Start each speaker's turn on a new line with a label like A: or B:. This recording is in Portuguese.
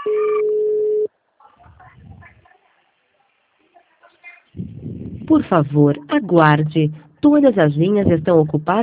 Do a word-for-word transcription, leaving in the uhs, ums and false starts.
A: Por favor, aguarde. Todas as linhas estão ocupadas.